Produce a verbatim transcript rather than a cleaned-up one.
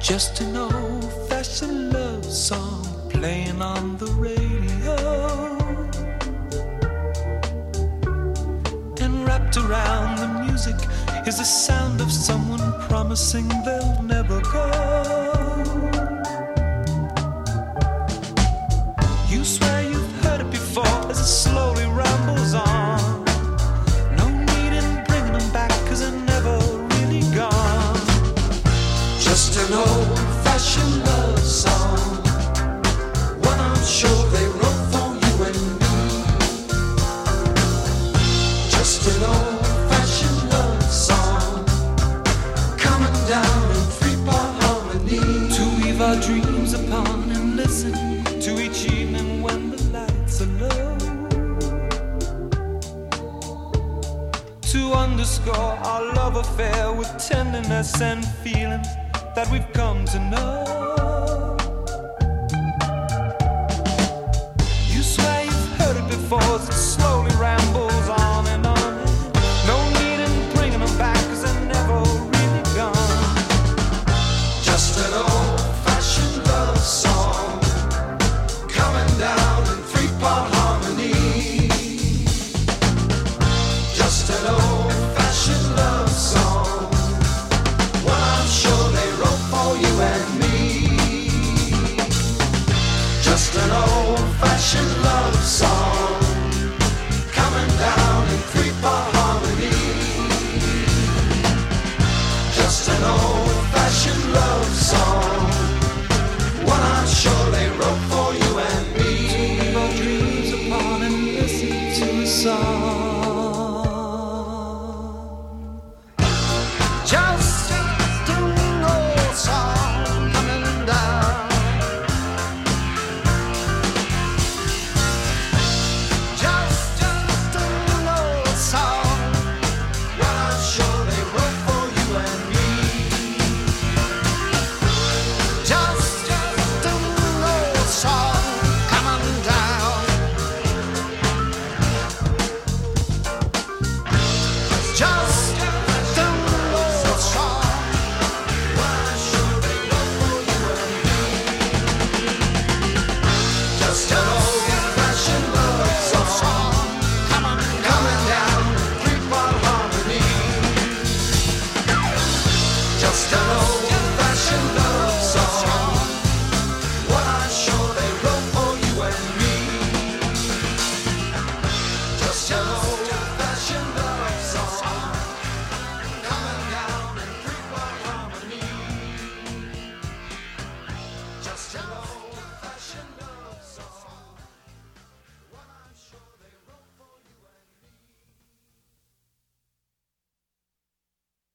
Just an old-fashioned love song playing on the radio, and wrapped around the music is the sound of someone promising they'll never go. You swear you've heard it before as it slowly rambles on. No need in bringing them back, cause they're never really gone. Just an old-fashioned love song, one I'm sure they wrote for you and me. Just an old-fashioned love song, coming down in three-part harmony, to weave our dreams upon and listen to each evening when the lights are low, to underscore our love affair with tenderness and feeling that we've come to know. You swear you've heard it before as it slowly rambles on and on. No need in bringing them back, cause they're never really gone. Just an old-fashioned love song, coming down in three-part harmony. Just an old-fashioned love song, one I'm sure they wrote for you and me. Just an old-fashioned love song, coming down in three-part harmony. Just an old-fashioned love song, one I'm sure they wrote for you and me. To weave our dreams upon and listen to the song. Just an old song coming down. Just, just an old song, one I'm sure they wrote for you and me. Just, just an old song coming down. Just, just an old song, one I'm sure they wrote for you and me. Just an old-fashioned love song, coming, coming down three-part harmony. Just an old-fashioned love song, one I'm sure they wrote for you and me. Just an old-fashioned